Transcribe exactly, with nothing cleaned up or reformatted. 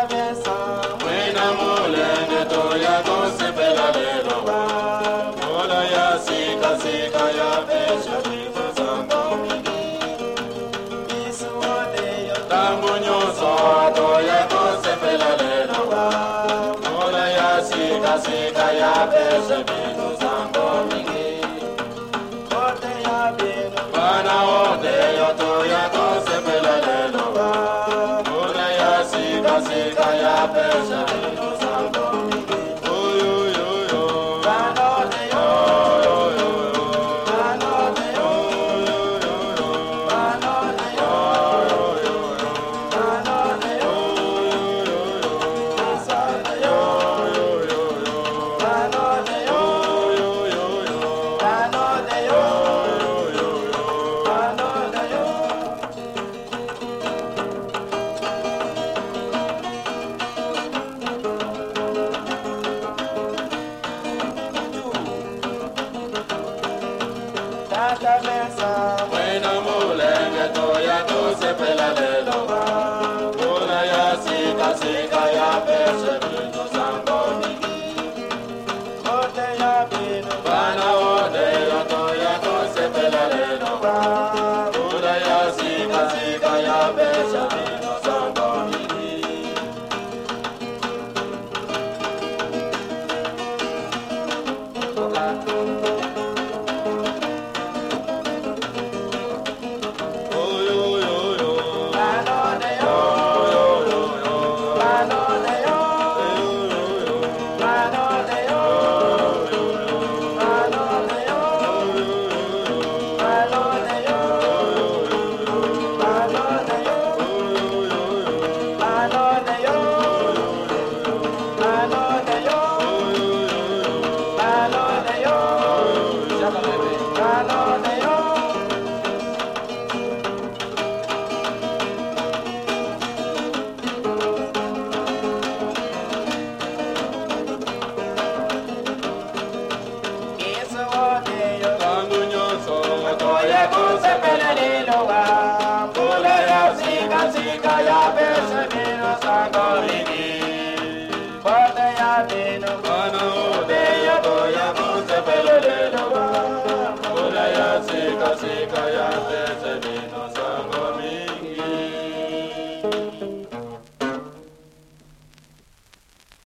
mesa. Mwena mulende toya kose pela lelo wa. Mola ya sika sika ya pesha vivo sango mingi. Isu ode yo Tangu nyoso toya kose pela lelo wa. Mola ya sika sika ya pesha vivo sango mingi. ode ya beno. Bana ode yo toya kose pela lelo wa. Mola ya sika sika ya pesha vivo sango mingi. Oyo yo yo. Bano de yo. Bano de yo. Bano de yo. Bano de yo. Asa de yo. Bano de yo. Bano de yo. Bano de yo. Tata mesa. Mwena mulenge toya kose pela lelo wa. Mola ya sika sika ya pesha vivo sango mingi. ode ya beno. Bana ode yo toya kose pela lelo wa. Mola ya sika sika ya pesha vivo sango mingi. Oyo yo yo. Bano de yo. Bano de yo. Bano de yo. Bano de yo. Bano de yo. Bano de yo. Bano de yo. Bano de yo. Bano de yo. Bano de yo. Isu ode yo. Tangu nyoso Toya kose pele lilo wa. Pula ya sika sika ya pesa vino sango mingi. Ode ya vino. Bana Ode ode ya yo toya kose pele lilo wa. Mola ya sika sika ya pesha vivo sango